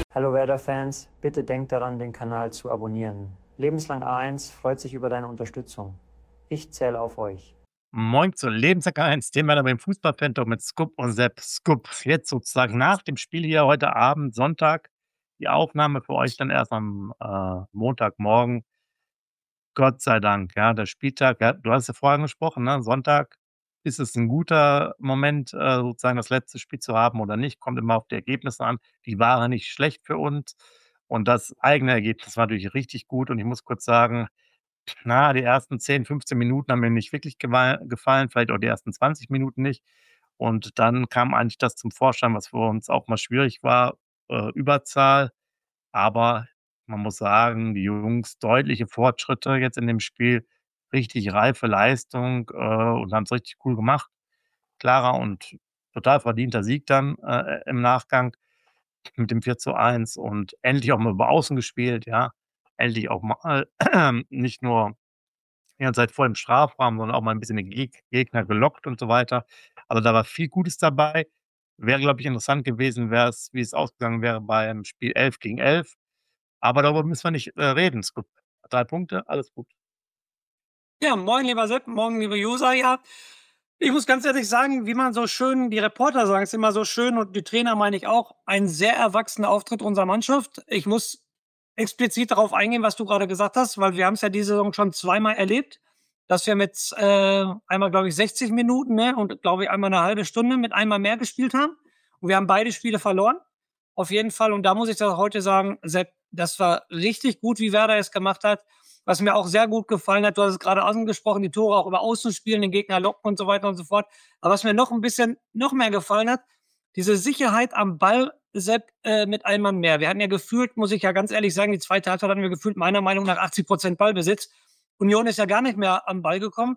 Hallo Werder-Fans, bitte denkt daran, den Kanal zu abonnieren. Lebenslang A1 freut sich über deine Unterstützung. Ich zähle auf euch. Moin zur Lebensjahr 1, den wir beim Fußballfan-Talk mit Scoop und Sepp. Scoop, jetzt sozusagen nach dem Spiel hier heute Abend, Sonntag, die Aufnahme für euch dann erst am, Montagmorgen. Gott sei Dank, ja, der Spieltag, ja, du hast ja vorher angesprochen, ne, Sonntag ist es ein guter Moment, sozusagen das letzte Spiel zu haben oder nicht, kommt immer auf die Ergebnisse an. Die waren nicht schlecht für uns und das eigene Ergebnis war natürlich richtig gut und ich muss kurz sagen, na, die ersten 10, 15 Minuten haben mir nicht wirklich gefallen, vielleicht auch die ersten 20 Minuten nicht. Und dann kam eigentlich das zum Vorschein, was für uns auch mal schwierig war, Überzahl. Aber man muss sagen, die Jungs deutliche Fortschritte jetzt in dem Spiel, richtig reife Leistung, und haben's richtig cool gemacht. Klarer und total verdienter Sieg dann, im Nachgang mit dem 4:1 und endlich auch mal über Außen gespielt, ja. Endlich auch mal nicht nur die ganze Zeit voll im Strafraum, sondern auch mal ein bisschen den Gegner gelockt und so weiter. Also, da war viel Gutes dabei. Wäre, glaube ich, interessant gewesen, wie es ausgegangen wäre beim Spiel 11 gegen 11. Aber darüber müssen wir nicht, reden. Ist gut. 3 Punkte, alles gut. Ja, moin lieber Sepp, morgen liebe User. Ja, ich muss ganz ehrlich sagen, wie man so schön, die Reporter sagen es immer so schön und die Trainer meine ich auch, ein sehr erwachsener Auftritt unserer Mannschaft. Ich muss explizit darauf eingehen, was du gerade gesagt hast, weil wir haben es ja diese Saison schon zweimal erlebt, dass wir mit einmal, glaube ich, 60 Minuten mehr und glaube ich einmal eine halbe Stunde mit einmal mehr gespielt haben. Und wir haben beide Spiele verloren. Auf jeden Fall. Und da muss ich das heute sagen, Sepp, das war richtig gut, wie Werder es gemacht hat. Was mir auch sehr gut gefallen hat, du hast es gerade angesprochen, die Tore auch über Außen spielen, den Gegner locken und so weiter und so fort. Aber was mir noch ein bisschen noch mehr gefallen hat, diese Sicherheit am Ball, Sepp, mit einem Mann mehr. Wir hatten ja gefühlt, muss ich ja ganz ehrlich sagen, die zweite Halbzeit hatten wir gefühlt meiner Meinung nach 80% Ballbesitz. Union ist ja gar nicht mehr am Ball gekommen.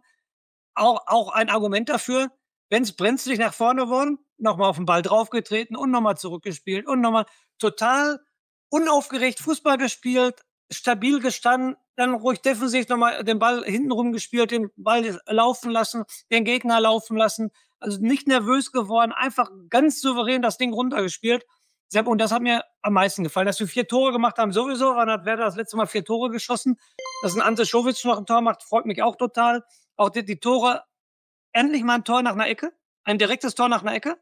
Auch ein Argument dafür, wenn es brenzlig nach vorne wurden, noch mal auf den Ball draufgetreten und noch mal zurückgespielt und noch mal total unaufgeregt Fußball gespielt, stabil gestanden, dann ruhig defensiv noch mal den Ball hintenrum gespielt, den Ball laufen lassen, den Gegner laufen lassen. Also, nicht nervös geworden, einfach ganz souverän das Ding runtergespielt. Sepp, und das hat mir am meisten gefallen, dass wir 4 Tore gemacht haben sowieso. Wann hat Werder das letzte Mal 4 Tore geschossen? Dass 'n Ante Czovic noch 'n Tor macht, freut mich auch total. Auch die Tore, endlich mal ein Tor nach einer Ecke, ein direktes Tor nach einer Ecke.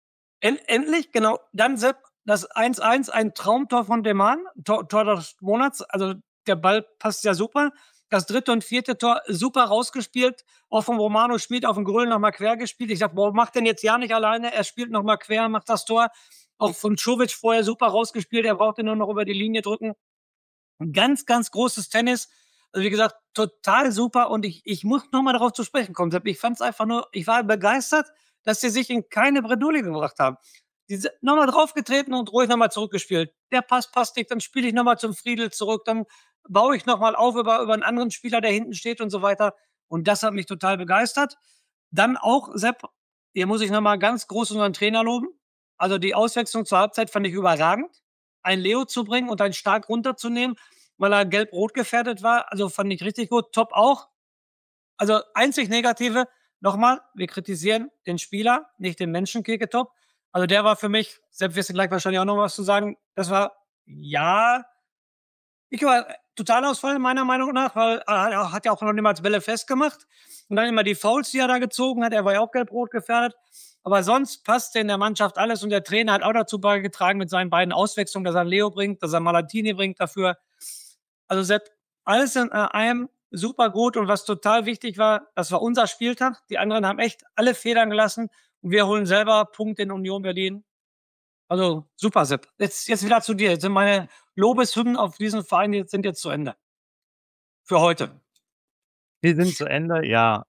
Endlich, genau. Dann Sepp, das 1:1, ein Traumtor von Deman, Tor des Monats. Also, der Ball passt ja super. Das dritte und vierte Tor super rausgespielt, auch vom Romano Schmid auf den Gröl noch mal quer gespielt. Ich sage: „Boah, macht den jetzt ja nicht alleine." Er spielt noch mal quer, macht das Tor. Auch von Czovic vorher super rausgespielt. Er brauchte nur noch über die Linie drücken. 'N ganz, ganz großes Tennis. Also, wie gesagt, total super und ich muss noch mal darauf zu sprechen kommen, Sepp. Ich fand's einfach nur, ich war begeistert, dass sie sich in keine Bredouille gebracht haben. Die sind noch mal draufgetreten und ruhig noch mal zurückgespielt. Der Pass passt nicht, dann spiele ich noch mal zum Friedel zurück, dann baue ich noch mal auf über 'n anderen Spieler, der hinten steht und so weiter. Und das hat mich total begeistert. Dann auch, Sepp, hier muss ich noch mal ganz groß unseren Trainer loben. Also, die Auswechslung zur Halbzeit fand ich überragend. Einen Leo zu bringen und einen Stark runterzunehmen, weil er gelb-rot gefährdet war. Also, fand ich richtig gut. Top auch. Also, einzig Negative, nochmal, wir kritisieren den Spieler, nicht den Menschen, Keke Top. Also, der war für mich, Sepp, wirst du gleich wahrscheinlich auch noch was zu sagen, das war, ja, ich war Totalausfall meiner Meinung nach, weil er hat ja auch noch niemals Bälle festgemacht. Und dann immer die Fouls, die er da gezogen hat. Er war ja auch gelb-rot gefährdet. Aber sonst passte in der Mannschaft alles und der Trainer hat auch dazu beigetragen mit seinen beiden Auswechslungen, dass er Leo bringt, dass er Malatini bringt dafür. Also Sepp, alles in einem super gut und was total wichtig war, das war unser Spieltag. Die anderen haben echt alle Federn gelassen und wir holen selber Punkte in Union Berlin. Also super, Sepp. Jetzt wieder zu dir. Jetzt sind meine Lobeshymnen auf diesen Verein jetzt zu Ende. Für heute. Wir sind zu Ende, ja,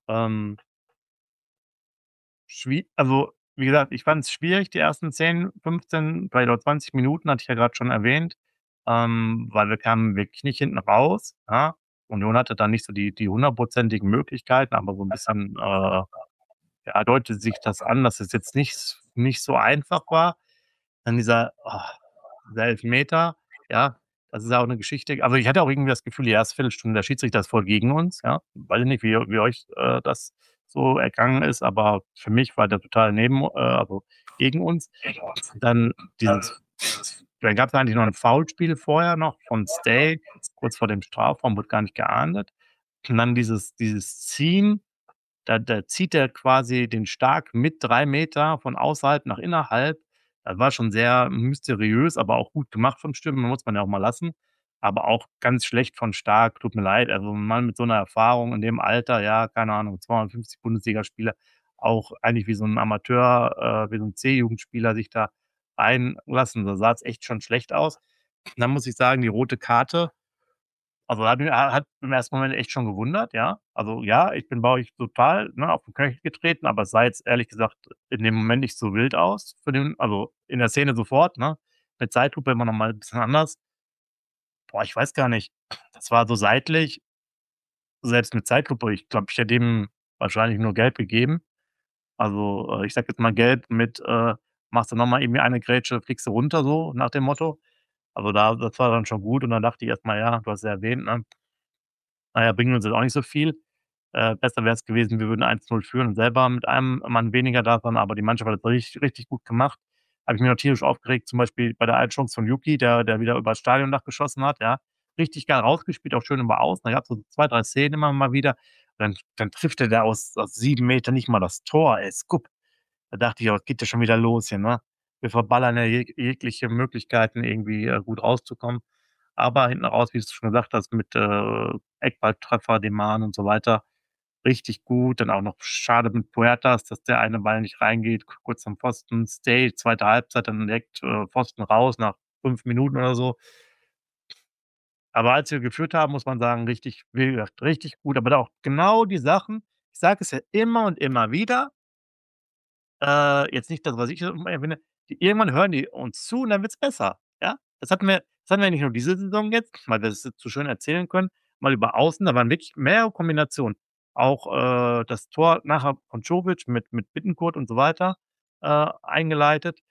also, wie gesagt, ich fand es schwierig, die ersten 10, 15, vielleicht auch 20 Minuten, hatte ich ja gerade schon erwähnt, weil wir kamen wirklich nicht hinten raus, ja. Union hatte da nicht so die hundertprozentigen Möglichkeiten, aber so ein bisschen, ja, deutete sich das an, dass es jetzt nicht so einfach war. Dann dieser Elfmeter, ja, das ist ja auch 'ne Geschichte. Also, ich hatte auch irgendwie das Gefühl, die erste Viertelstunde, der Schiedsrichter ist voll gegen uns, ja. Weiß ich nicht, wie euch, das so ergangen ist, aber für mich war der total also, gegen uns. Dann dieses Dann gab es eigentlich noch ein Foulspiel vorher noch von Stay, kurz vor dem Strafraum, wurde gar nicht geahndet. Und dann dieses Ziehen, da zieht er quasi den Stark mit 3 Meter von außerhalb nach innerhalb. Das war schon sehr mysteriös, aber auch gut gemacht vom Stürmer, muss man ja auch mal lassen. Aber auch ganz schlecht von Stark, tut mir leid. Also 'n Mann mit so einer Erfahrung in dem Alter, ja, keine Ahnung, 250 Bundesligaspiele, auch eigentlich wie so ein Amateur wie so ein C-Jugendspieler sich da reinlassen. Da sah es echt schon schlecht aus. Dann muss ich sagen, die rote Karte, also, hat im ersten Moment echt schon gewundert, ja. Also, ja, ich bin bei euch total, ne, auf den Knöchel getreten, aber es sah jetzt ehrlich gesagt in dem Moment nicht so wild aus für den, also, in der Szene sofort, ne? Mit Zeitlupe immer noch mal 'n bisschen anders. Boah, ich weiß gar nicht. Das war so seitlich, selbst mit Zeitlupe. Ich glaube, ich hätte dem wahrscheinlich nur gelb gegeben. Also, ich sage jetzt mal gelb mit, machst du noch mal irgendwie eine Grätsche, fliegst du runter, so nach dem Motto. Also, das war dann schon gut und dann dachte ich erst mal, ja, du hast ja erwähnt, ne, na ja, bringt uns jetzt auch nicht so viel. Besser wäre es gewesen, wir würden 1:0 führen und selber mit einem Mann weniger da sein, aber die Mannschaft hat das richtig richtig gut gemacht. Habe ich mich noch tierisch aufgeregt, zum Beispiel bei der einen Chance von Yuki, der wieder übers Stadiondach geschossen hat, ja. Richtig geil rausgespielt, auch schön über Außen. Da gab's so 2, 3 Szenen immer mal wieder. Dann trifft er da aus 7 Metern nicht mal das Tor, ey, Scup. Da dachte ich auch: „Was geht ja schon wieder los hier, ne?“ Wir verballern ja jegliche Möglichkeiten, irgendwie, gut rauszukommen. Aber hinten raus, wie du's schon gesagt hast, mit, Eckballtreffer, Deman und so weiter, richtig gut. Dann auch noch schade mit Puertas, dass der eine Ball nicht reingeht, kurz am Pfosten. Stay, zweite Halbzeit, dann direkt, Pfosten raus nach 5 Minuten oder so. Aber als wir geführt haben, muss man sagen, richtig, wie gesagt, richtig gut. Aber da auch genau die Sachen, ich sage es ja immer und immer wieder, jetzt nicht das, was ich immer erwähne, die irgendwann hören die uns zu und dann wird's besser, ja? Das hatten wir nicht nur diese Saison jetzt, weil wir das jetzt so schön erzählen können, mal über außen, da waren wirklich mehrere Kombinationen. Auch, das Tor nachher von Čović mit Bittencourt und so weiter, eingeleitet.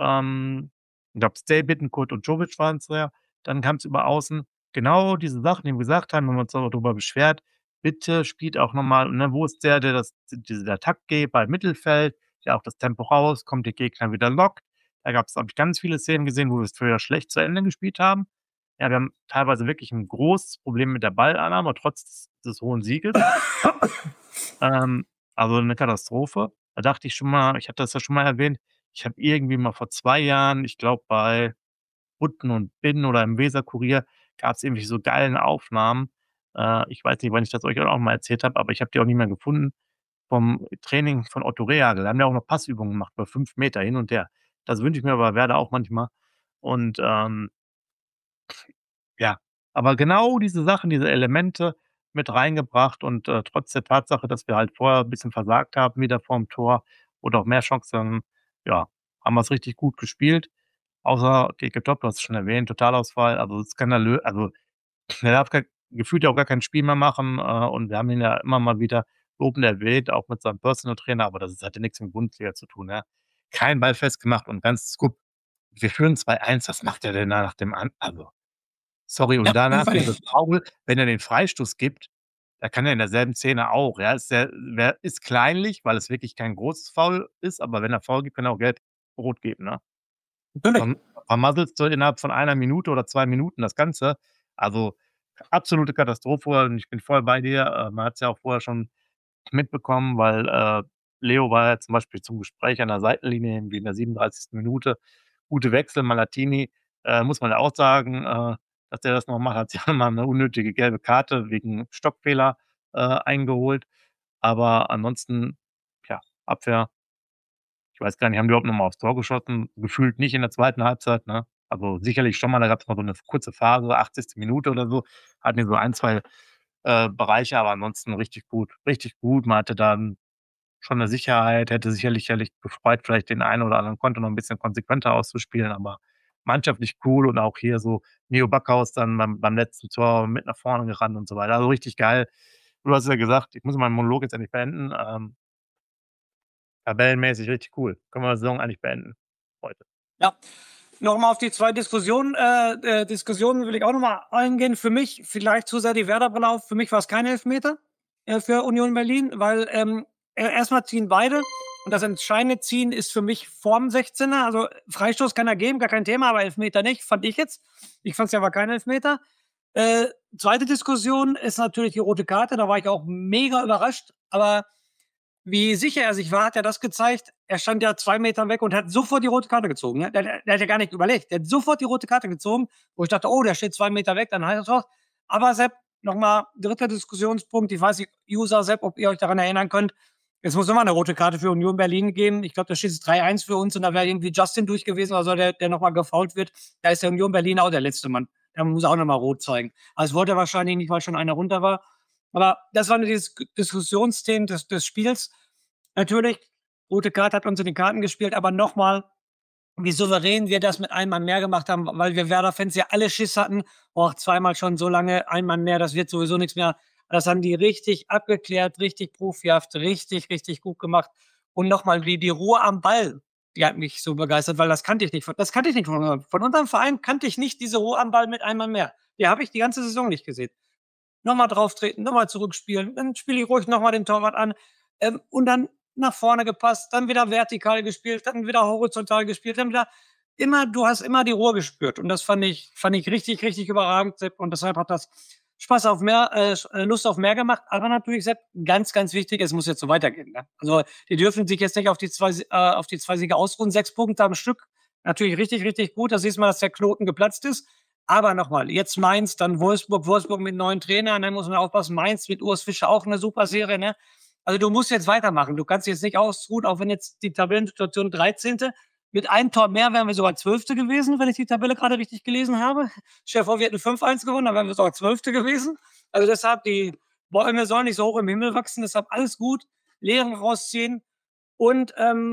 Ich glaube, Stay, Bittencourt und Čović waren's ja. Dann kam's über außen. Genau diese Sachen, die wir gesagt haben, haben wir uns auch darüber beschwert: „Bitte spielt auch noch mal, ne, wo ist der Taktgeber im Mittelfeld, der auch das Tempo rauskommt, die Gegner wieder lockt.“ Da gab's, habe ich, ganz viele Szenen gesehen, wo wir es früher schlecht zu Ende gespielt haben. Ja, wir haben teilweise wirklich 'n großes Problem mit der Ballannahme, trotz des hohen Sieges. Ähm, also 'ne Katastrophe. Da dachte ich schon mal, ich hatte das ja schon mal erwähnt, ich habe irgendwie mal vor 2 Jahren, ich glaube, bei Butten und Binn oder im Weser-Kurier gab's irgendwie so geilen Aufnahmen. Ich weiß nicht, wann ich das euch auch mal erzählt habe, aber ich habe die auch nicht mehr gefunden, vom Training von Otto Rehhagel. Da haben wir auch noch Passübungen gemacht über 5 Meter hin und her. Das wünsche ich mir bei Werder auch manchmal. Und, ja, aber genau diese Sachen, diese Elemente mit reingebracht und, trotz der Tatsache, dass wir halt vorher 'n bisschen versagt haben wieder vorm Tor oder auch mehr Chancen, ja, haben wir's richtig gut gespielt. Außer Geke Top, du hast es schon erwähnt, Totalausfall, also skandalö, also er darf gefühlt ja auch gar kein Spiel mehr machen, und wir haben ihn ja immer mal wieder lobend erwähnt, auch mit seinem Personal Trainer, aber das hatte nix mit Bundesliga zu tun, ja. Kein Ball festgemacht und ganz Scoop. Wir führen 2:1, was macht der denn da nach dem an, also, sorry, und Ja, danach dieses völlig. Foul, wenn er den Freistoß gibt, da kann er in derselben Szene auch, ja, ist kleinlich, weil es wirklich kein großes Foul ist, aber wenn er Foul gibt, kann er auch Gelb-Rot geben, ne? Natürlich. Vermasselst du innerhalb von 1 Minute oder 2 Minuten das Ganze. Also, absolute Katastrophe und ich bin voll bei dir. Man hat's ja auch vorher schon mitbekommen, weil, Leo war ja zum Beispiel zum Gespräch an der Seitenlinie irgendwie in der 37. Minute. Gute Wechsel, Malatini, muss man ja auch sagen, dass der das noch macht, hat sich auch noch mal 'ne unnötige gelbe Karte wegen Stockfehler, eingeholt. Aber ansonsten, ja, Abwehr, ich weiß gar nicht, haben die überhaupt noch mal aufs Tor geschossen? Gefühlt nicht in der zweiten Halbzeit, ne? Also, sicherlich schon mal, da gab's mal so 'ne kurze Phase, 80. Minute oder so, hatten die so ein, 2 Bereiche, aber ansonsten richtig gut, richtig gut. Man hatte dann schon 'ne Sicherheit, hätte sicherlich gefreut, vielleicht den einen oder anderen Konter noch 'n bisschen konsequenter auszuspielen, aber mannschaftlich cool und auch hier so Neo Backhaus dann beim letzten Tor mit nach vorne gerannt und so weiter. Also, richtig geil. Du hast ja gesagt, ich muss meinen Monolog jetzt endlich beenden. Tabellenmäßig richtig cool. Können wir die Saison eigentlich beenden heute. Ja. Noch mal auf die 2 Diskussionen will ich auch noch mal eingehen. Für mich vielleicht zu sehr die Werder-Brille auf. Für mich war's kein Elfmeter, für Union Berlin, weil, erst mal ziehen beide Und das entscheidende Ziehen ist für mich vorm 16er. Also Freistoß kann er geben, gar kein Thema, aber Elfmeter nicht, fand ich jetzt. Ich fand es ja aber kein Elfmeter. Zweite Diskussion ist natürlich die rote Karte. Da war ich auch mega überrascht. Aber wie sicher er sich war, hat er das gezeigt. Er stand ja 2 Meter weg und hat sofort die rote Karte gezogen. Ne? Der hat ja gar nicht überlegt. Der hat sofort die rote Karte gezogen, wo ich dachte, oh, der steht 2 Meter weg, dann heißt das doch. Aber Sepp, nochmal dritter Diskussionspunkt. Ich weiß nicht, User, Sepp, ob ihr euch daran erinnern könnt. Es muss immer eine rote Karte für Union Berlin geben. Ich glaube, da steht es 3-1 für uns und da wäre irgendwie Justin durch gewesen, also der nochmal gefoult wird. Da ist der Union Berlin auch der letzte Mann. Da muss er auch nochmal rot zeigen. Also wollte er wahrscheinlich nicht, weil schon einer runter war. Aber das war eine Diskussionsthemen des Spiels. Natürlich, rote Karte hat uns in den Karten gespielt, aber nochmal, wie souverän wir das mit einem Mann mehr gemacht haben, weil wir Werder-Fans ja alle Schiss hatten. Auch zweimal schon so lange, ein Mann mehr, das wird sowieso nichts mehr. Das haben die richtig abgeklärt, richtig profihaft, richtig, richtig gut gemacht. Und nochmal, die Ruhe am Ball, die hat mich so begeistert, weil das kannte ich nicht. Von unserem Verein kannte ich nicht diese Ruhe am Ball mit einem Mann mehr. Die habe ich die ganze Saison nicht gesehen. Nochmal drauftreten, nochmal zurückspielen, dann spiele ich ruhig nochmal den Torwart an. Und dann nach vorne gepasst, dann wieder vertikal gespielt, dann wieder horizontal gespielt, dann wieder du hast immer die Ruhe gespürt. Und das fand ich richtig, richtig überragend, Sepp. Und deshalb hat das Spaß auf mehr, Lust auf mehr gemacht. Aber natürlich, Sepp, ganz, ganz wichtig, es muss jetzt so weitergehen. Ne? Also, die dürfen sich jetzt nicht auf die zwei Siege ausruhen. 6 Punkte am Stück. Natürlich richtig, richtig gut. Da siehst du mal, dass der Knoten geplatzt ist. Aber nochmal, jetzt Mainz, dann Wolfsburg mit neuen Trainern, dann muss man aufpassen, Mainz mit Urs Fischer auch eine super Serie, ne? Also du musst jetzt weitermachen. Du kannst jetzt nicht ausruhen, auch wenn jetzt die Tabellensituation 13. Mit einem Tor mehr wären wir sogar 12. gewesen, wenn ich die Tabelle gerade richtig gelesen habe. Stell dir vor, wir hätten 5-1 gewonnen, dann wären wir sogar 12. gewesen. Also deshalb, die Bäume sollen nicht so hoch im Himmel wachsen, deshalb alles gut, Lehren rausziehen. Und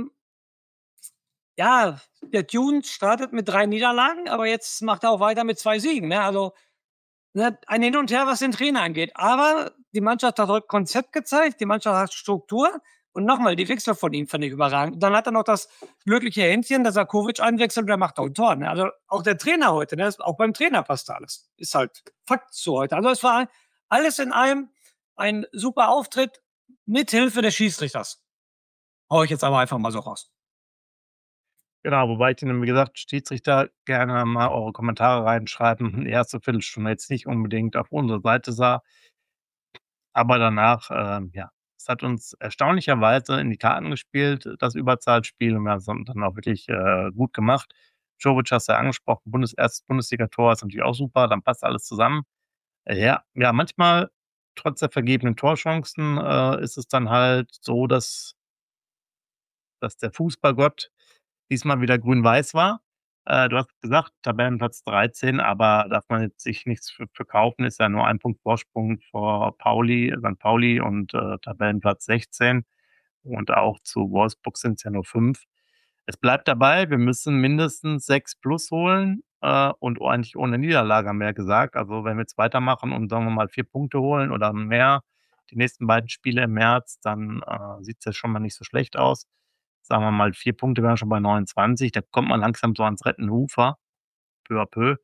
ja, der Tune startet mit 3 Niederlagen, aber jetzt macht er auch weiter mit 2 Siegen. Ne? Also ein Hin und Her, was den Trainer angeht. Aber die Mannschaft hat heute Konzept gezeigt, die Mannschaft hat Struktur. Und nochmal, die Wechsel von ihm fand ich überragend. Dann hat er noch das glückliche Händchen, dass er Kovic einwechselt und der macht auch ein Tor. Ne? Also auch der Trainer heute, ne? Auch beim Trainer passt alles. Ist halt Fakt so heute. Also es war alles in allem ein super Auftritt mit Hilfe des Schiedsrichters. Hau ich jetzt aber einfach mal so raus. Genau, wobei ich Ihnen, wie gesagt, Schiedsrichter gerne mal eure Kommentare reinschreiben. Die erste Viertelstunde jetzt nicht unbedingt auf unserer Seite sah, aber danach, ja, es hat uns erstaunlicherweise in die Karten gespielt, das Überzahlspiel, und wir haben es dann auch wirklich gut gemacht. Jovic hast du ja angesprochen, erstes Bundesliga-Tor ist natürlich auch super, dann passt alles zusammen. Ja, manchmal, trotz der vergebenen Torchancen, ist es dann halt so, dass der Fußballgott diesmal wieder grün-weiß war. Du hast gesagt, Tabellenplatz 13, aber darf man jetzt sich nichts für kaufen, ist ja nur 1 Punkt Vorsprung vor St. Pauli und Tabellenplatz 16. Und auch zu Wolfsburg sind es ja nur 5. Es bleibt dabei, wir müssen mindestens 6 plus holen und eigentlich ohne Niederlage, haben wir ja gesagt. Also wenn wir jetzt weitermachen und sagen wir mal 4 Punkte holen oder mehr, die nächsten beiden Spiele im März, dann sieht es ja schon mal nicht so schlecht aus. Sagen wir mal, 4 Punkte wären schon bei 29. Da kommt man langsam so ans rettende Ufer, peu à peu.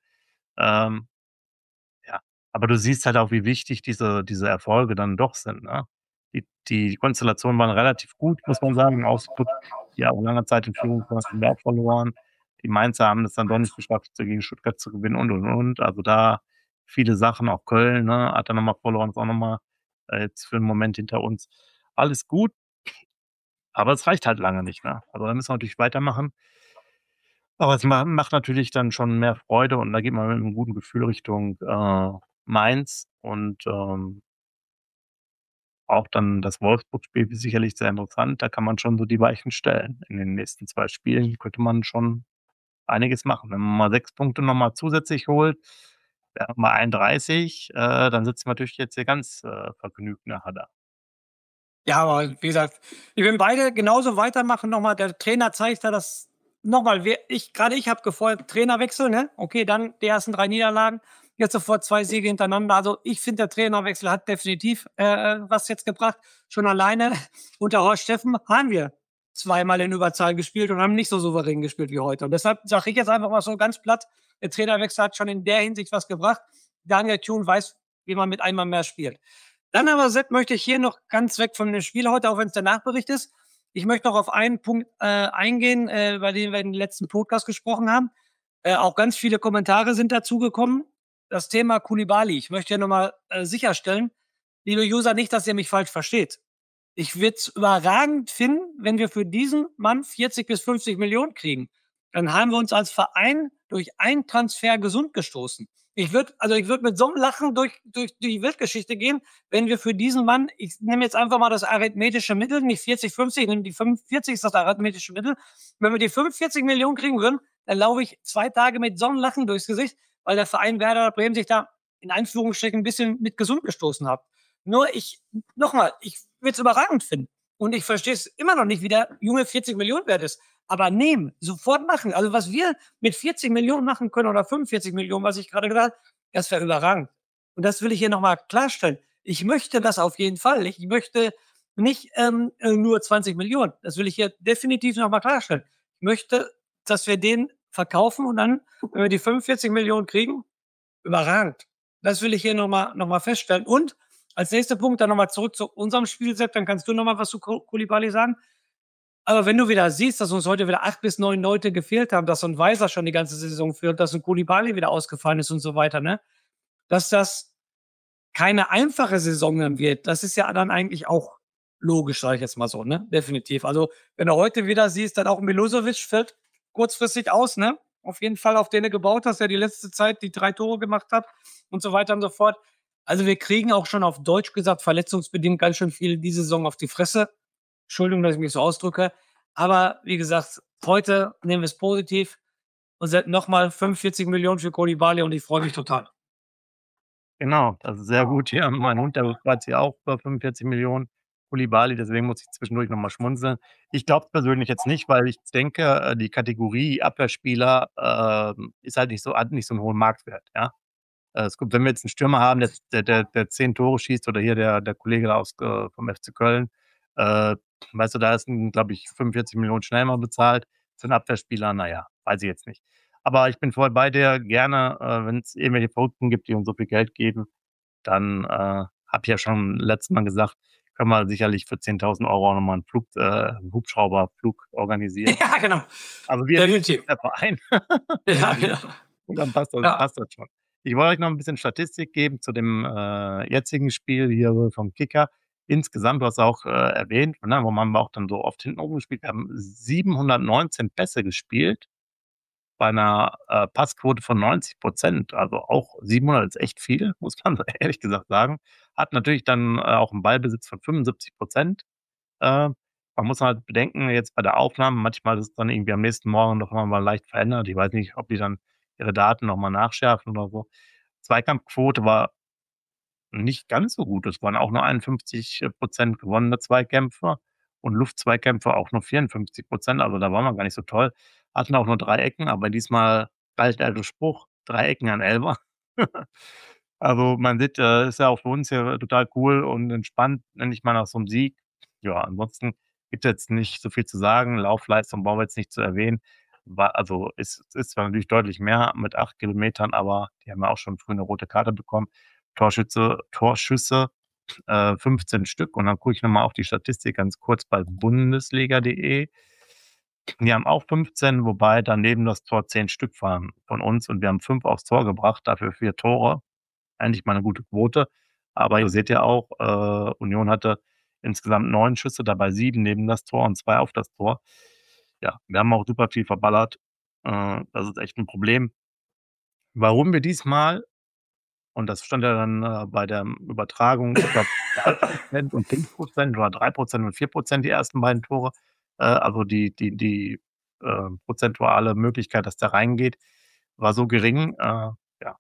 Ja, aber du siehst halt auch, wie wichtig diese Erfolge dann doch sind, ne? Die Konstellationen waren relativ gut, muss man sagen. Augsburg, die auch lange Zeit in Führung waren, haben wir auch verloren. Die Mainzer haben es dann doch nicht geschafft, gegen Stuttgart zu gewinnen und. Also da viele Sachen, auch Köln, ne, hat er noch mal verloren, ist auch noch mal jetzt für 'n Moment hinter uns. Alles gut, aber es reicht halt lange nicht, ne? Also, da müssen wir natürlich weitermachen. Aber es macht natürlich dann schon mehr Freude und da geht man mit 'nem guten Gefühl Richtung Mainz und auch dann das Wolfsburg-Spiel ist sicherlich sehr interessant. Da kann man schon so die Weichen stellen. In den nächsten 2 Spielen könnte man schon einiges machen. Wenn man mal 6 Punkte noch mal zusätzlich holt, wären mal 31, dann sitzen wir natürlich jetzt hier ganz vergnügt nachher da. Ja, aber wie gesagt, wir werden beide genauso weitermachen. Nochmal, der Trainer zeigt da das nochmal. Ich habe gefordert, Trainerwechsel, ne? Okay, dann die ersten 3 Niederlagen, jetzt sofort 2 Siege hintereinander. Also ich finde, der Trainerwechsel hat definitiv was jetzt gebracht. Schon alleine unter Horst Steffen haben wir zweimal in Überzahl gespielt und haben nicht so souverän gespielt wie heute. Und deshalb sage ich jetzt einfach mal so ganz platt, der Trainerwechsel hat schon in der Hinsicht was gebracht. Daniel Thun weiß, wie man mit einmal mehr spielt. Dann aber, Sepp, möchte ich hier noch ganz weg von dem Spiel heute, auch wenn es der Nachbericht ist, Ich möchte noch auf einen Punkt eingehen, bei dem wir in den letzten Podcast gesprochen haben. Auch ganz viele Kommentare sind dazu gekommen. Das Thema Koulibaly. Ich möchte ja nochmal sicherstellen, liebe User, nicht, dass ihr mich falsch versteht. Ich würde es überragend finden, wenn wir für diesen Mann 40 bis 50 Millionen kriegen. Dann haben wir uns als Verein durch einen Transfer gesund gestoßen. Ich würde mit so einem Lachen durch die Weltgeschichte gehen, wenn wir für diesen Mann, ich nehme jetzt einfach mal das arithmetische Mittel, nicht 40, 50, ich nehme die 45 ist das arithmetische Mittel. Wenn wir die 45 Millionen kriegen würden, dann laufe ich 2 Tage mit so einem Lachen durchs Gesicht, weil der Verein Werder Bremen sich da in Anführungsstrichen ein bisschen mit gesund gestoßen hat. Nur ich würde es überragend finden. Und ich verstehe es immer noch nicht, wie der Junge 40 Millionen wert ist. Aber nehmen, sofort machen. Also was wir mit 40 Millionen machen können oder 45 Millionen, was ich gerade gesagt habe, das wäre überragend. Und das will ich hier nochmal klarstellen. Ich möchte das auf jeden Fall. Ich möchte nicht nur 20 Millionen. Das will ich hier definitiv nochmal klarstellen. Ich möchte, dass wir den verkaufen und dann, wenn wir die 45 Millionen kriegen, überragend. Das will ich hier nochmal feststellen. Und als nächster Punkt dann nochmal zurück zu unserem Spiel, Sepp, dann kannst du nochmal was zu Koulibaly sagen. Aber wenn du wieder siehst, dass uns heute wieder 8 bis 9 Leute gefehlt haben, dass so ein Weiser schon die ganze Saison führt, dass ein Koulibaly wieder ausgefallen ist und so weiter, ne? Dass das keine einfache Saison dann wird, das ist ja dann eigentlich auch logisch, sage ich jetzt mal so, ne? Definitiv. Also, wenn du heute wieder siehst, dann auch Milosevic fällt kurzfristig aus, ne? Auf jeden Fall, auf den du gebaut hast, der die letzte Zeit die 3 Tore gemacht hat und so weiter und so fort. Also, wir kriegen auch schon auf Deutsch gesagt verletzungsbedingt ganz schön viel diese Saison auf die Fresse. Entschuldigung, dass ich mich so ausdrücke. Aber wie gesagt, heute nehmen wir es positiv und senden nochmal 45 Millionen für Koulibaly und ich freue mich total. Genau, das ist sehr gut. Ja, mein Hund, der freut sich auch über 45 Millionen Koulibaly, deswegen muss ich zwischendurch noch mal schmunzeln. Ich glaube es persönlich jetzt nicht, weil ich denke, die Kategorie Abwehrspieler, ist halt nicht so hat nicht so 'n hohen Marktwert, ja? Es kommt, wenn wir jetzt 'n Stürmer haben, der 10 Tore schießt oder hier der Kollege da aus vom FC Köln, äh, weißt du, da ist 'n, glaube ich, 45 Millionen schnell mal bezahlt. Für 'n Abwehrspieler, na ja, weiß ich jetzt nicht. Aber ich bin voll bei dir. Gerne, wenn's irgendwelche Verrückten gibt, die uns so viel Geld geben, dann, habe ich ja schon letztes Mal gesagt, können wir sicherlich für 10.000 € auch noch mal 'n Hubschrauberflug organisieren. Ja, genau. Also, wir Definitiv. der Verein. Ja, genau. Und dann passt Ja. das schon. Ich wollte euch noch 'n bisschen Statistik geben zu dem, jetzigen Spiel hier vom Kicker. Insgesamt, du hast auch, erwähnt, ne, warum haben wir auch dann so oft hintenrum gespielt? Wir haben 719 Pässe gespielt bei 'ner, Passquote von 90%. Also, auch 700 ist echt viel, muss man ehrlich gesagt sagen. Hat natürlich dann, auch 'n Ballbesitz von 75%. Äh, Man muss halt bedenken, jetzt bei der Aufnahme, manchmal ist es dann irgendwie am nächsten Morgen noch mal leicht verändert. Ich weiß nicht, ob die dann ihre Daten noch mal nachschärfen oder so. Zweikampfquote war nicht ganz so gut. Es waren auch nur 51% gewonnene Zweikämpfe und Luftzweikämpfe auch nur 54%. Also, da waren wir gar nicht so toll. Hatten auch nur 3 Ecken, aber diesmal galt der alte Spruch: „3 Ecken, ein Elfer." Also, man sieht, ist ja auch für uns hier total cool und entspannt, nenne ich mal, nach so 'nem Sieg. Ja, ansonsten gibt jetzt nicht so viel zu sagen. Laufleistung brauchen wir jetzt nicht zu erwähnen. Ist zwar natürlich deutlich mehr mit 8 Kilometern, aber die haben ja auch schon früh 'ne rote Karte bekommen. Torschüsse, 15 Stück, und dann gucke ich noch mal auf die Statistik ganz kurz bei Bundesliga.de. Die haben auch 15, wobei daneben das Tor 10 Stück waren von uns und wir haben 5 aufs Tor gebracht, dafür 4 Tore. Eigentlich mal 'ne gute Quote. Aber ihr seht ja auch, Union hatte insgesamt 9 Schüsse, dabei 7 neben das Tor und 2 auf das Tor. Ja, wir haben auch super viel verballert. Das ist echt 'n Problem. Warum wir diesmal, und das stand ja dann, bei der Übertragung, ich glaube 3% und 5% oder 3% und 4% die ersten beiden Tore. Also prozentuale Möglichkeit, dass der reingeht, war so gering. Ja,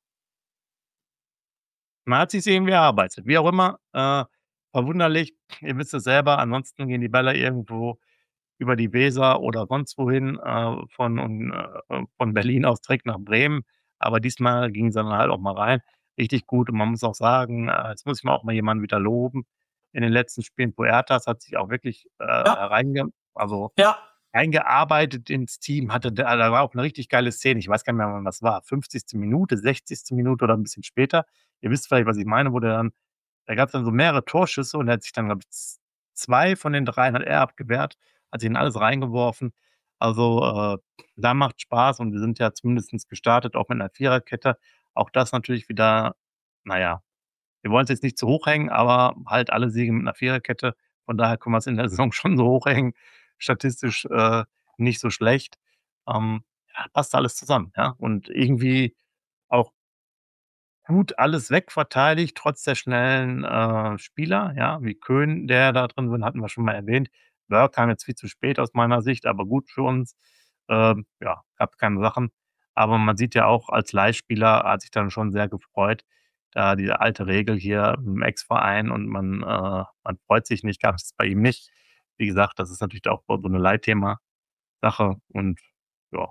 man hat sich irgendwie erarbeitet. Wie auch immer, verwunderlich, ihr wisst es selber, ansonsten gehen die Bälle irgendwo über die Weser oder sonst wohin, von Berlin aus direkt nach Bremen. Aber diesmal gingen sie dann halt auch mal rein. Richtig gut, und man muss auch sagen, jetzt muss ich mal auch mal jemanden wieder loben. In den letzten Spielen, Puertas hat sich auch wirklich, Ja. Ja. eingearbeitet ins Team, da war auch 'ne richtig geile Szene. Ich weiß gar nicht mehr, wann das war. 50. Minute, 60. Minute oder 'n bisschen später. Ihr wisst vielleicht, was ich meine, wo der dann da gab's dann so mehrere Torschüsse und er hat sich dann, glaube ich, 2 von den 3 hat er abgewehrt. hat sich in alles reingeworfen. Also, da macht Spaß und wir sind ja zumindest gestartet, auch mit einer Viererkette. Auch das natürlich wieder, naja, wir wollen es jetzt nicht zu hoch hängen, aber halt alle Siege mit einer Viererkette. Von daher können wir es in der Saison schon so hoch hängen. Statistisch, nicht so schlecht. Ja, passt alles zusammen, ja. Und irgendwie auch gut alles wegverteidigt, trotz der schnellen, Spieler, ja, wie Köhn, der da drin sind, hatten wir schon mal erwähnt. Wörl kam jetzt viel zu spät aus meiner Sicht, aber gut für uns. Ja, gab keine Sachen. Aber man sieht ja auch, als Leihspieler hat sich dann schon sehr gefreut, da diese alte Regel hier im Ex-Verein und man freut sich nicht, gab es bei ihm nicht. Wie gesagt, das ist natürlich auch so eine Leitthema-Sache und ja,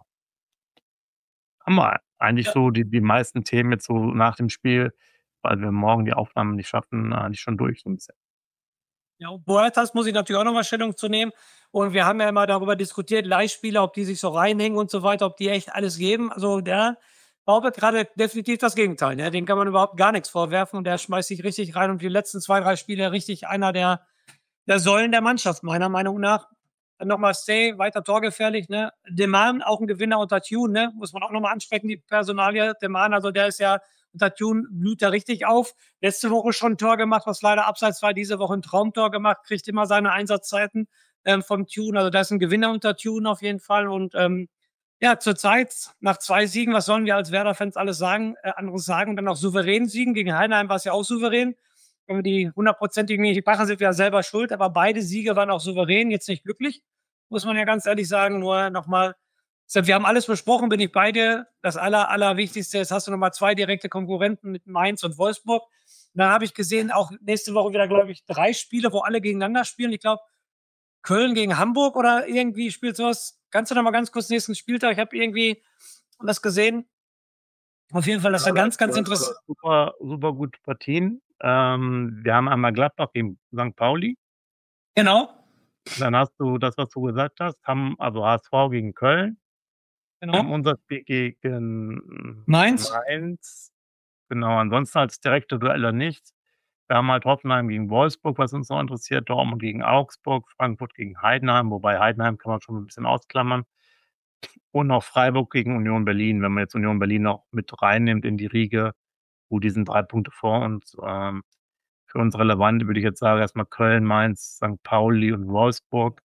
haben wir eigentlich Ja. so die meisten Themen jetzt so nach dem Spiel, weil wir morgen die Aufnahmen nicht schaffen, eigentlich schon durch so 'n bisschen. Ja, und Boatas muss ich natürlich auch noch mal Stellung zu nehmen. Und wir haben ja immer darüber diskutiert, Leihspieler, ob die sich so reinhängen und so weiter, ob die echt alles geben. Also, der behauptet gerade definitiv das Gegenteil, ne? Dem kann man überhaupt gar nichts vorwerfen und der schmeißt sich richtig rein und die letzten 2, 3 Spiele richtig einer der Säulen der Mannschaft, meiner Meinung nach. Dann noch mal Stay, weiter torgefährlich, ne? Deman, auch ein Gewinner unter Tune, ne? Muss man auch noch mal ansprechen, die Personalie. Deman, also der ist ja unter Tune blüht er richtig auf. Letzte Woche schon ein Tor gemacht, was leider abseits war. Diese Woche ein Traumtor gemacht, kriegt immer seine Einsatzzeiten vom Tune. Also da ist ein Gewinner unter Tune auf jeden Fall. Und ja, zurzeit nach 2 Siegen, was sollen wir als Werder-Fans alles sagen, anderes sagen? Und dann auch souverän siegen. Gegen Heidenheim war es ja auch souverän. Wenn wir die hundertprozentigen nicht machen, sind wir ja selber schuld. Aber beide Siege waren auch souverän, jetzt nicht glücklich, muss man ja ganz ehrlich sagen. Nur nochmal, wir haben alles besprochen, bin ich bei dir. Das Allerwichtigste ist, hast du nochmal 2 direkte Konkurrenten mit Mainz und Wolfsburg. Und dann habe ich gesehen, auch nächste Woche wieder, glaube ich, 3 Spiele, wo alle gegeneinander spielen. Ich glaube, Köln gegen Hamburg oder irgendwie spielt sowas. Kannst du noch mal ganz kurz nächsten Spieltag? Ich habe irgendwie das gesehen. Auf jeden Fall, das ist ja ganz, ganz interessant. Super, super gute Partien. Wir haben einmal Gladbach gegen St. Pauli. Genau, Dann hast du das, was du gesagt hast, haben also HSV gegen Köln. Wir haben genau. unser Spiel gegen Mainz? Mainz. Genau, ansonsten als direkte Duelle nichts. Wir haben halt Hoffenheim gegen Wolfsburg, was uns noch interessiert, Dortmund gegen Augsburg, Frankfurt gegen Heidenheim, wobei Heidenheim kann man schon ein bisschen ausklammern. Und noch Freiburg gegen Union Berlin, wenn man jetzt Union Berlin noch mit reinnimmt in die Riege. Gut, die sind 3 Punkte vor uns. Für uns relevant würde ich jetzt sagen, erstmal Köln, Mainz, St. Pauli und Wolfsburg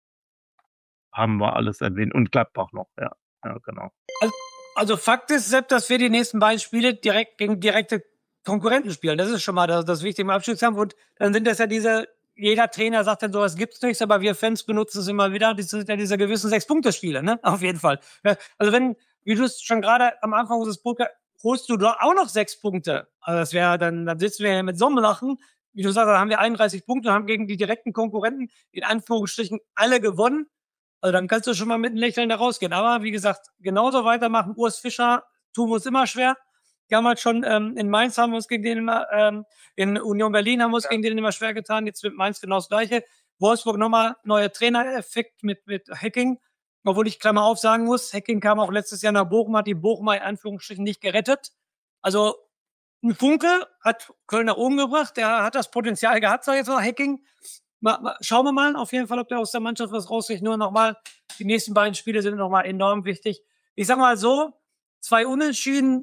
haben wir alles erwähnt und Gladbach noch, ja. Ja, genau. Also Fakt ist, Sepp, dass wir die nächsten beiden Spiele direkt gegen direkte Konkurrenten spielen. Das ist schon mal das Wichtige im Abstiegskampf. Und dann sind das ja jeder Trainer sagt dann, sowas gibt's nichts, aber wir Fans benutzen es immer wieder. Das sind ja diese gewissen 6-Punkte-Spiele, ne? Auf jeden Fall. Ja, also wenn, wie du es schon gerade am Anfang unseres Podcasts, holst du doch auch noch 6 Punkte. Also das wäre dann sitzen wir ja mit so einem Lachen. Wie du sagst, dann haben wir 31 Punkte, haben gegen die direkten Konkurrenten in Anführungsstrichen alle gewonnen. Also dann kannst du schon mal mit einem Lächeln da rausgehen. Aber wie gesagt, genauso weitermachen. Urs Fischer tun wir uns immer schwer. Damals schon in Mainz haben wir uns gegen den immer, in Union Berlin haben wir uns gegen den immer schwer getan. Jetzt mit Mainz genau das Gleiche. Wolfsburg nochmal neuer Trainereffekt mit Hacking. Obwohl ich Klammer auf sagen muss, Hacking kam auch letztes Jahr nach Bochum, hat die Bochumer in Anführungsstrichen nicht gerettet. Also ein Funke hat Köln nach oben gebracht. Der hat das Potenzial gehabt, sag ich jetzt mal, Hacking. Schauen wir mal auf jeden Fall, ob der aus der Mannschaft was rauskriegt. Nur nochmal, die nächsten beiden Spiele sind nochmal enorm wichtig. Ich sag mal so, 2 Unentschieden,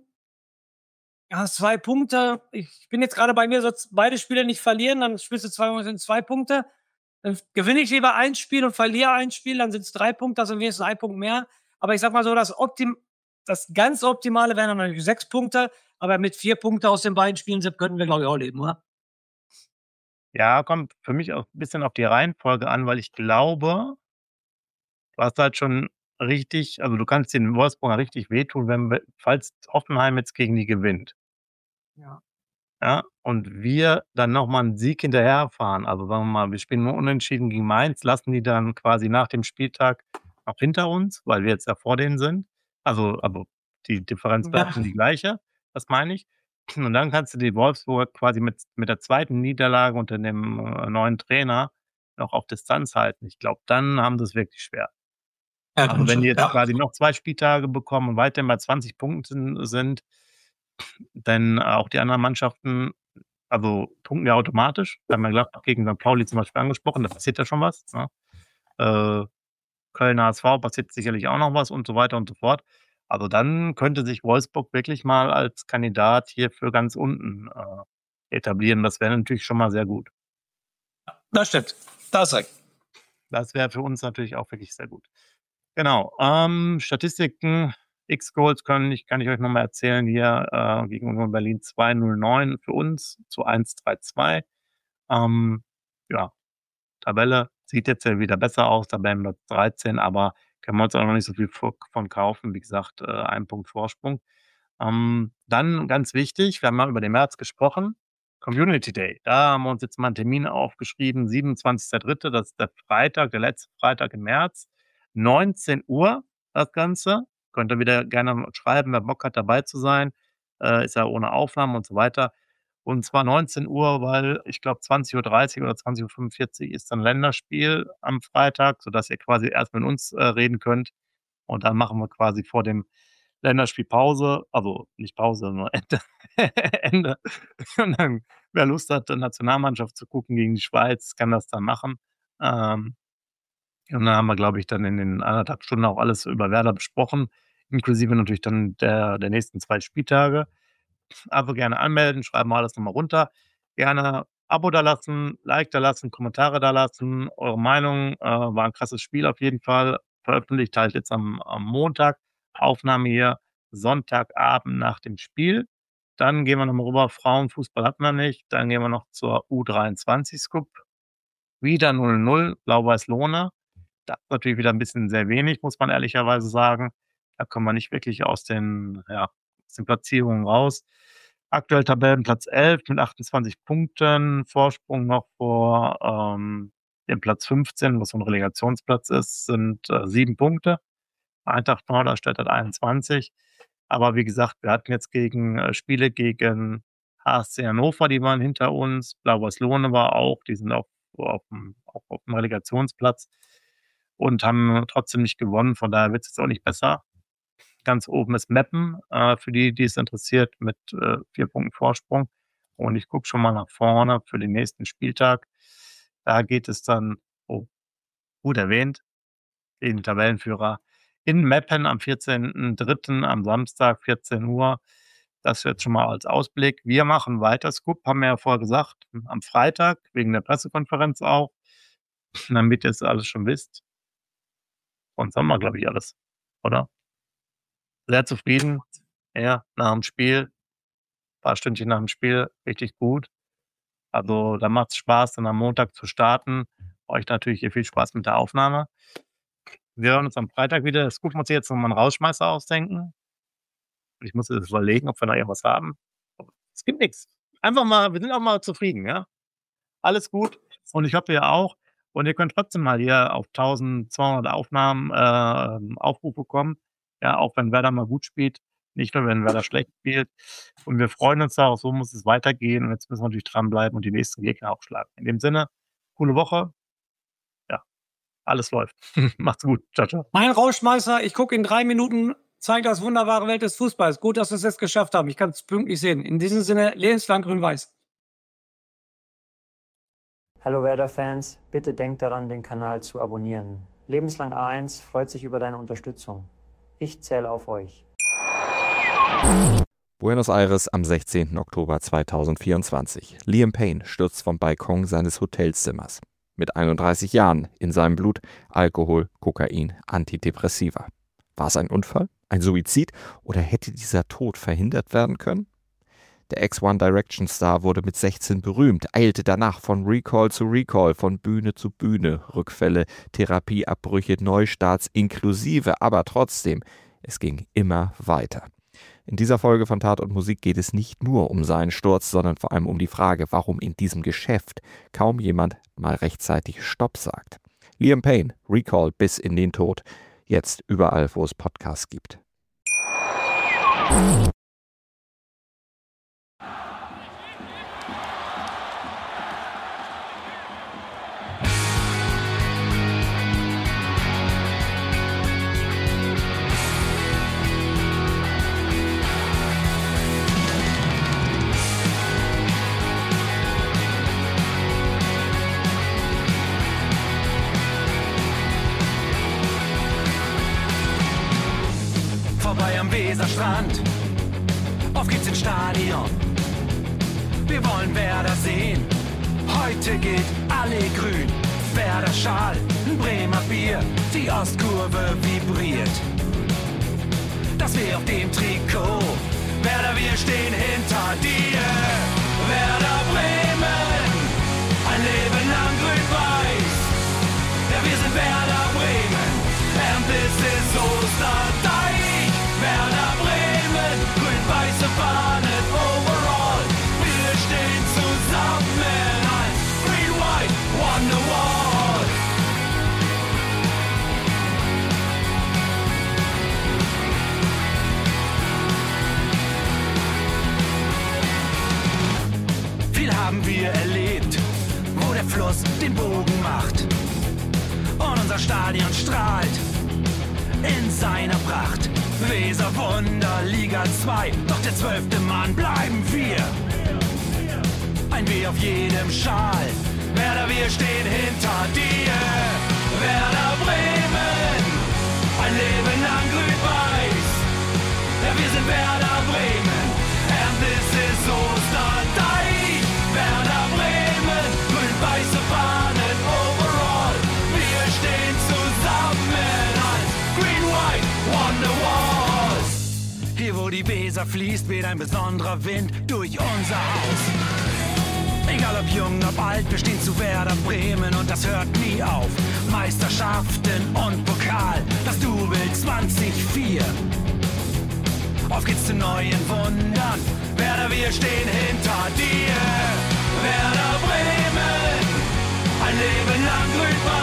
ja, 2 Punkte. Ich bin jetzt gerade bei mir, so beide Spiele nicht verlieren, dann spielst du 2 Punkte. Dann gewinne ich lieber ein Spiel und verliere ein Spiel, dann sind es 3 Punkte, also wenigstens 1 Punkt mehr. Aber ich sag mal so, das ganz Optimale wären dann natürlich 6 Punkte, aber mit 4 Punkten aus den beiden Spielen könnten wir, glaube ich, auch leben, oder? Ja, kommt für mich auch 'n bisschen auf die Reihenfolge an, weil ich glaube, du hast halt schon richtig, also, du kannst den Wolfsburger richtig wehtun, falls Hoffenheim jetzt gegen die gewinnt, Ja. ja? Und wir dann noch mal 'n Sieg hinterherfahren. Also, sagen wir mal, wir spielen nur unentschieden gegen Mainz, lassen die dann quasi nach dem Spieltag noch hinter uns, weil wir jetzt ja vor denen sind. Also, die Differenz Ja. bleibt schon die gleiche, das meine ich. Und dann kannst du die Wolfsburg quasi mit der zweiten Niederlage unter dem, neuen Trainer noch auf Distanz halten. Ich glaube, dann haben sie's wirklich schwer. Ja, Also, wenn die jetzt ja. quasi noch 2 Spieltage bekommen und weiterhin bei 20 Punkten sind, dann auch die anderen Mannschaften, also, punkten ja automatisch. Wir haben ja Gladbach gegen St. Pauli zum Beispiel angesprochen, da passiert ja schon was, ne? Äh, Köln HSV passiert sicherlich auch noch was und so weiter und so fort. Also dann könnte sich Wolfsburg wirklich mal als Kandidat hier für ganz unten etablieren. Das wäre natürlich schon mal sehr gut. Das stimmt. Da hast recht. Das wäre für uns natürlich auch wirklich sehr gut. Genau. Statistiken, X-Goals kann ich euch nochmal erzählen. Hier gegen Union Berlin 2:09 für uns zu 1:3:2. Ja, Tabelle sieht jetzt ja wieder besser aus, Tabellenplatz 13, aber können wir uns auch noch nicht so viel von kaufen. Wie gesagt, 1 Punkt Vorsprung. Dann ganz wichtig, wir haben mal über den März gesprochen, Community Day. Da haben wir uns jetzt mal einen Termin aufgeschrieben, 27.3., das ist der Freitag, der letzte Freitag im März, 19 Uhr das Ganze. Könnt ihr wieder gerne schreiben, wer Bock hat, dabei zu sein. Ist ja ohne Aufnahmen und so weiter. Und zwar 19 Uhr, weil ich glaube 20:30 oder 20:45 ist dann Länderspiel am Freitag, sodass ihr quasi erst mit uns reden könnt. Und dann machen wir quasi vor dem Länderspiel Pause, also nicht Pause, nur Ende. Ende. Und dann, wer Lust hat, die Nationalmannschaft zu gucken gegen die Schweiz, kann das dann machen. Und dann haben wir, glaube ich, dann in den 1,5 Stunden auch alles über Werder besprochen, inklusive natürlich dann der nächsten 2 Spieltage. Aber gerne anmelden, schreiben wir alles nochmal runter. Gerne Abo da lassen, Like da lassen, Kommentare da lassen. Eure Meinung war ein krasses Spiel auf jeden Fall. Veröffentlicht halt jetzt am Montag. Aufnahme hier Sonntagabend nach dem Spiel. Dann gehen wir nochmal rüber. Frauenfußball hatten wir nicht. Dann gehen wir noch zur U23-Scoop. Wieder 0:0, Blau-Weiß-Lohne. Das ist natürlich wieder ein bisschen sehr wenig, muss man ehrlicherweise sagen. Da kommen wir nicht wirklich aus den Platzierungen raus. Aktuell Tabellenplatz 11 mit 28 Punkten. Vorsprung noch vor dem Platz 15, was so ein Relegationsplatz ist, sind 7 Punkte. Eintracht Norderstedt hat 21. Aber wie gesagt, wir hatten jetzt Spiele gegen HSC Hannover, die waren hinter uns. Blau-Weiß-Lohne war auch, die sind auch auf dem Relegationsplatz und haben trotzdem nicht gewonnen. Von daher wird es jetzt auch nicht besser. Ganz oben ist Meppen, für die es interessiert, mit 4 Punkten Vorsprung. Und ich gucke schon mal nach vorne für den nächsten Spieltag. Da geht es dann, gut erwähnt, den Tabellenführer in Meppen am 14.03. am Samstag, 14 Uhr. Das jetzt schon mal als Ausblick. Wir machen weiter. Scoop haben wir ja vorher gesagt, am Freitag, wegen der Pressekonferenz auch. Damit ihr es alles schon wisst. Und haben wir, glaube ich, alles, oder? Sehr zufrieden. Ja, nach dem Spiel. Ein paar Stündchen nach dem Spiel. Richtig gut. Also da macht es Spaß, dann am Montag zu starten. Euch natürlich hier viel Spaß mit der Aufnahme. Wir hören uns am Freitag wieder. Das gucken wir uns jetzt nochmal einen Rausschmeißer ausdenken. Ich muss jetzt überlegen, ob wir noch irgendwas haben. Es gibt nichts. Einfach mal, wir sind auch mal zufrieden, ja. Alles gut. Und ich hoffe, ihr auch. Und ihr könnt trotzdem mal hier auf 1200 Aufnahmen Aufrufe kommen. Ja, auch wenn Werder mal gut spielt. Nicht nur, wenn Werder schlecht spielt. Und wir freuen uns da, auch so muss es weitergehen. Und jetzt müssen wir natürlich dranbleiben und die nächsten Gegner auch schlagen. In dem Sinne, coole Woche. Ja, alles läuft. Macht's gut. Ciao, ciao. Mein Rausschmeißer, ich gucke in 3 Minuten, zeigt das wunderbare Welt des Fußballs. Gut, dass wir es jetzt geschafft haben. Ich kann es pünktlich sehen. In diesem Sinne, lebenslang grün-weiß. Hallo Werder-Fans, bitte denkt daran, den Kanal zu abonnieren. Lebenslang A1 freut sich über deine Unterstützung. Ich zähle auf euch. Buenos Aires am 16. Oktober 2024. Liam Payne stürzt vom Balkon seines Hotelzimmers. Mit 31 Jahren, in seinem Blut Alkohol, Kokain, Antidepressiva. War es ein Unfall, ein Suizid oder hätte dieser Tod verhindert werden können? Der Ex-One Direction Star wurde mit 16 berühmt, eilte danach von Recall zu Recall, von Bühne zu Bühne, Rückfälle, Therapieabbrüche, Neustarts inklusive, aber trotzdem, es ging immer weiter. In dieser Folge von Tat und Musik geht es nicht nur um seinen Sturz, sondern vor allem um die Frage, warum in diesem Geschäft kaum jemand mal rechtzeitig Stopp sagt. Liam Payne, Recall bis in den Tod, jetzt überall, wo es Podcasts gibt. Weserstrand. Auf geht's ins Stadion. Wir wollen Werder sehen. Heute gilt alle grün. Werder Schal, ein Bremer Bier. Die Ostkurve vibriert. Das weh auf dem Trikot. Werder, wir stehen hinter dir. Werder Bremen, ein Leben lang grün-weiß. Ja, wir sind Werder Bremen, and this is Osterdeich. Werder Bremen, grün-weiße Fahnen overall. Wir stehen zusammen als Green-White Wonderwall. Viel haben wir erlebt, wo der Fluss den Bogen macht. Und unser Stadion strahlt in seiner Pracht. Weser Wunder, Liga 2, doch der 12. Mann bleiben wir. Ein W auf jedem Schal, Werder, wir stehen hinter dir. Werder Bremen, ein Leben lang grün-weiß. Ja, wir sind Werder Bremen, and this is Osterdeich. Werder Bremen, grün-weiße Fahnen overall. Wir stehen zusammen als Green-White Wonderwalls. Hier wo die Weser fließt, weht ein besonderer Wind durch unser Haus. Egal ob jung, ob alt, wir stehen zu Werder Bremen und das hört nie auf. Meisterschaften und Pokal, das Double 2004. Auf geht's zu neuen Wundern. Werder, wir stehen hinter dir. Werder Bremen, ein Leben lang grün-weiß.